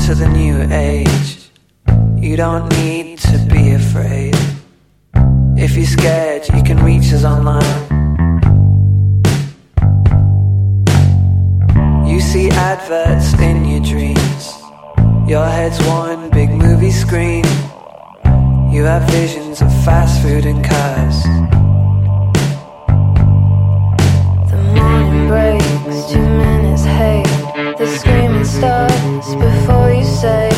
to the new age. You don't need to be afraid. If you're scared, you can reach us online. You see adverts in your dreams. Your head's one big movie screen. You have visions of fast food and cars. The morning breaks, 2 minutes hate. The screaming starts before you say